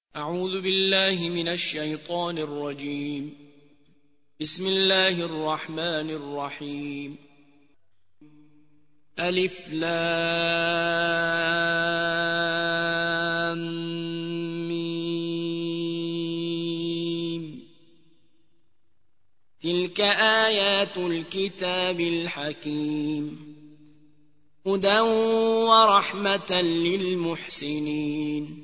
أعوذ بالله من الشيطان الرجيم. بسم الله الرحمن الرحيم. ألف لام ميم. تلك آيات الكتاب الحكيم، هدى ورحمة للمحسنين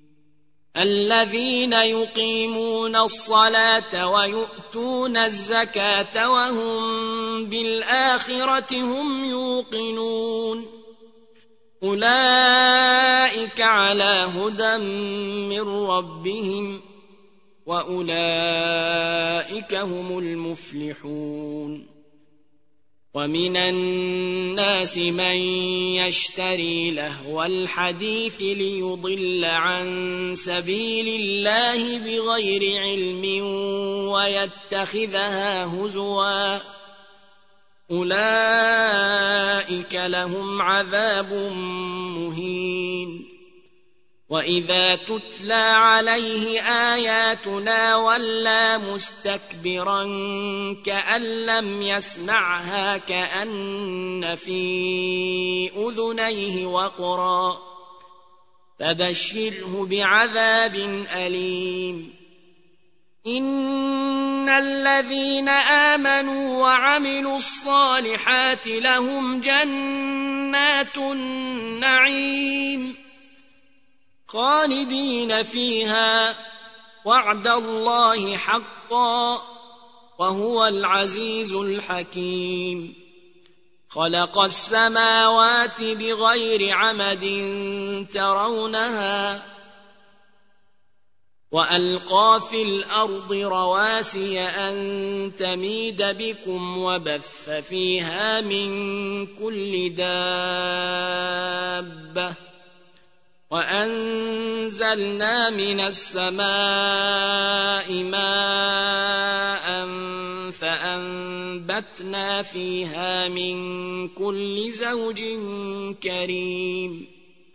الذين يقيمون الصلاة ويؤتون الزكاة وهم بالآخرة هم يوقنون. أولئك على هدى من ربهم وأولئك هم المفلحون. ومن الناس من يشتري لهو الحديث ليضل عن سبيل الله بغير علم ويتخذها هزوا، أولئك لهم عذاب مهين. وإذا تتلى عليه آياتنا ولى مستكبرا كأن لم يسمعها كأن في أذنيه وقرا، فبشره بعذاب أليم. إن الذين آمنوا وعملوا الصالحات لهم جنات النعيم خالدين فيها، وعد الله حقا وهو العزيز الحكيم. خلق السماوات بغير عمد ترونها وألقى في الأرض رواسي أن تميد بكم وبث فيها من كل دابة، وأنزلنا من السماء ماء فأنبتنا فيها من كل زوج كريم.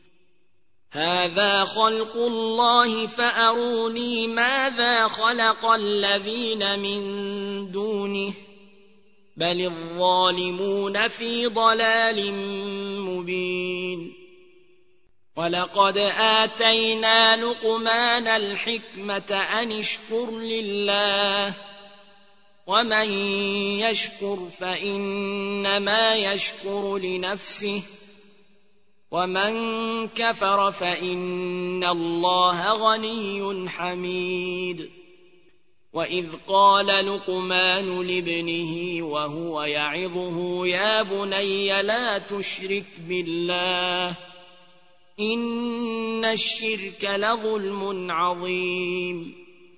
هذا خلق الله فأروني ماذا خلق الذين من دونه، بل الظالمون في ضلال مبين. ولقد آتينا لقمان الحكمة أن اشكر لله، ومن يشكر فإنما يشكر لنفسه، ومن كفر فإن الله غني حميد. وإذ قال لقمان لابنه وهو يعظه يا بني لا تشرك بالله إن الشرك لظلم عظيم.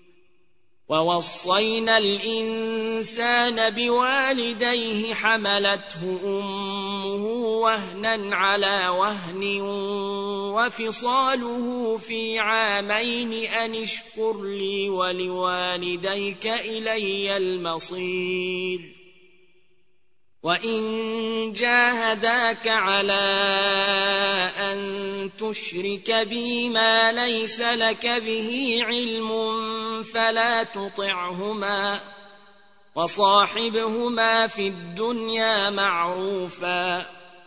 ووصينا الإنسان بوالديه حملته أمه وهنا على وهن وفصاله في عامين أن اشكر لي ولوالديك إلي المصير. وإن جاهداك على أن تشرك بي ما ليس لك به علم فلا تطعهما، وصاحبهما في الدنيا معروفا،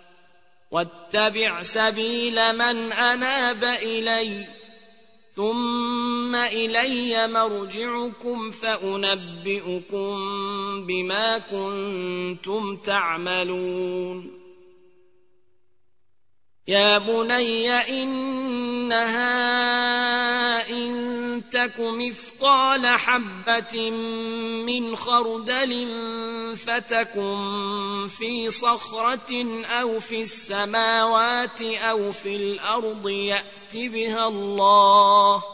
واتبع سبيل من أناب إلي، ثم إلي مرجعكم فأنبئكم بما كنتم تعملون. يا بني إنها إن تك مثقال حبة من خردل فتكن في صخرة أو في السماوات أو في الأرض يأت بها الله،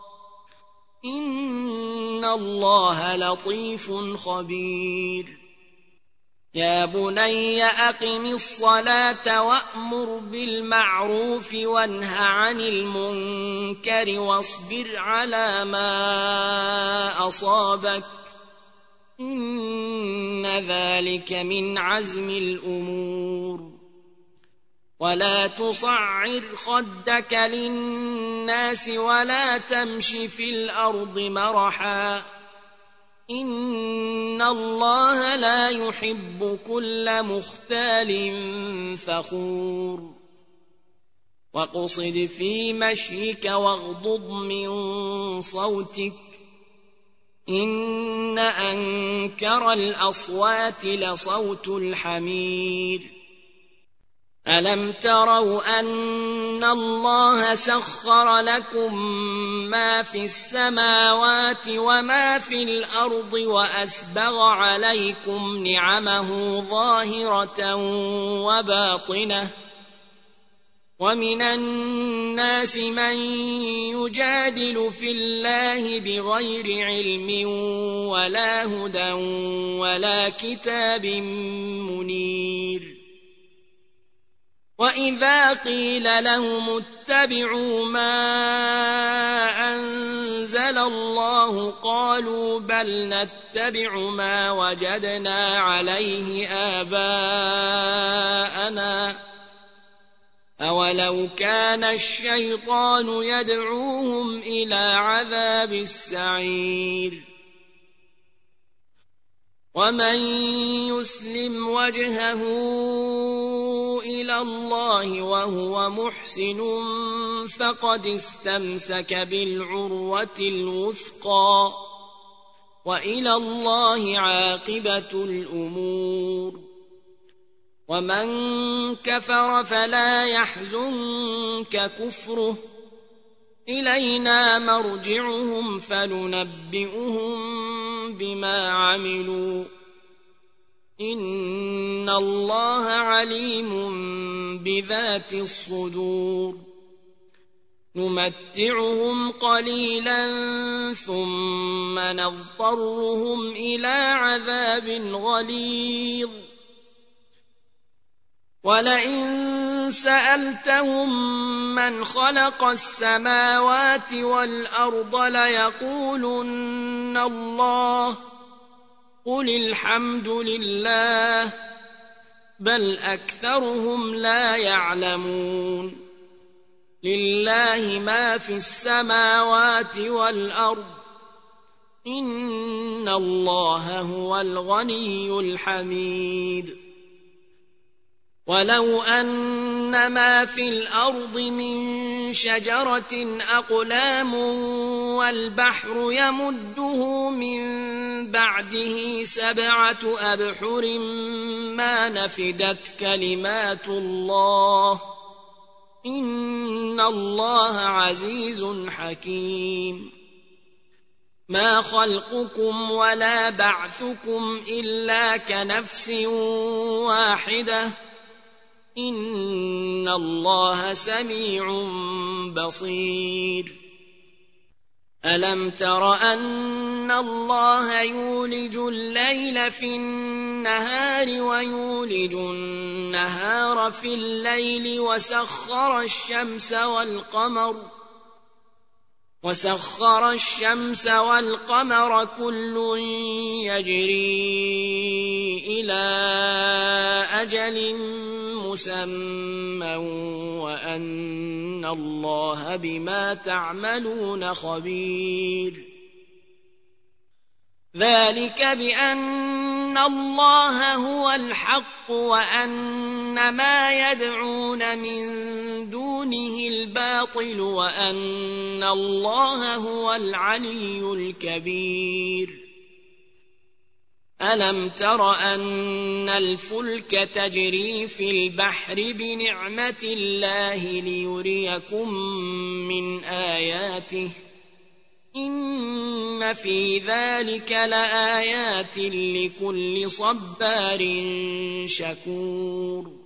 إن الله لطيف خبير. يا بني أقم الصلاة وأمر بالمعروف وانه عن المنكر واصبر على ما أصابك، إن ذلك من عزم الأمور. ولا تصعر خدك للناس ولا تمش في الأرض مرحا إن الله لا يحب كل مختال فخور واقصد في مشيك واغضض من صوتك إن أنكر الأصوات لصوت الحمير ألم تروا أن الله سخر لكم ما في السماوات وما في الأرض وأسبغ عليكم نعمه ظاهرة وباطنة ومن الناس من يجادل في الله بغير علم ولا هدى ولا كتاب منير وإذا قيل لهم اتبعوا ما أنزل الله قالوا بل نتبع ما وجدنا عليه آباءنا أولو كان الشيطان يدعوهم إلى عذاب السعير ومن يسلم وجهه إلى الله وهو محسن فقد استمسك بالعروة الوثقى وإلى الله عاقبة الأمور ومن كفر فلا يحزنك كفره إلينا مرجعهم فننبئهم بما عملوا إن الله عليم بذات الصدور نمتعهم قليلا ثم نضطرهم إلى عذاب غليظ ولئن سألتهم من خلق السماوات والأرض ليقولن الله قل الحمد لله بل أكثرهم لا يعلمون لله ما في السماوات والأرض إن الله هو الغني الحميد ولو أن ما في الأرض من شجرة أقلام والبحر يمده من بعده 7 أبحر ما نفدت كلمات الله إن الله عزيز حكيم ما خلقكم ولا بعثكم إلا كنفس واحدة إن الله سميع بصير ألم تر أن الله يولج الليل في النهار ويولج النهار في الليل وسخر الشمس والقمر كل يجري إلى أجل مسمى وأن الله بما تعملون خبير ذلك بأن الله هو الحق وأن ما يدعون من دونه الباطل وأن الله هو العلي الكبير ألم تر أن الفلك تجري في البحر بنعمة الله ليريكم من آياته إن في ذلك لآيات لكل صبار شكور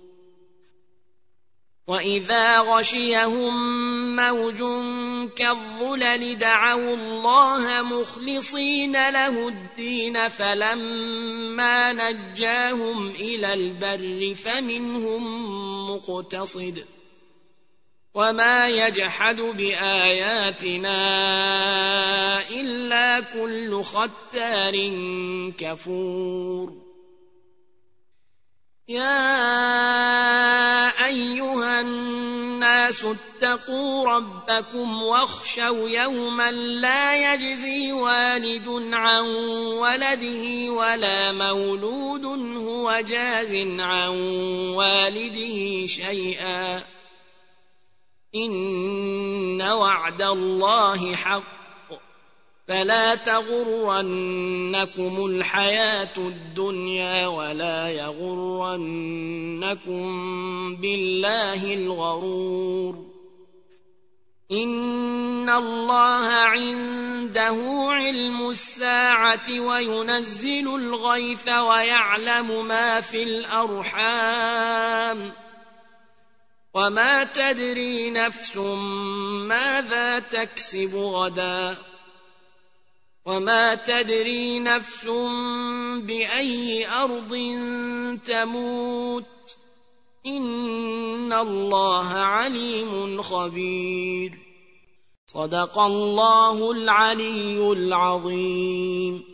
وإذا غشيهم موج كالظلل دعوا الله مخلصين له الدين فلما نجاهم إلى البر فمنهم مقتصد وما يجحد بآياتنا إلا كل ختار كفور يا أيها الناس اتقوا ربكم واخشوا يوما لا يجزي والد عن ولده ولا مولود هو جاز عن والده شيئا إن وعد الله حق فلا تغرنكم الحياة الدنيا ولا يغرنكم بالله الغرور إن الله عنده علم الساعة وينزل الغيث ويعلم ما في الأرحام وما تدري نفس ماذا تكسب غدا وما تدري نفس بأي أرض تموت إن الله عليم خبير صدق الله العلي العظيم.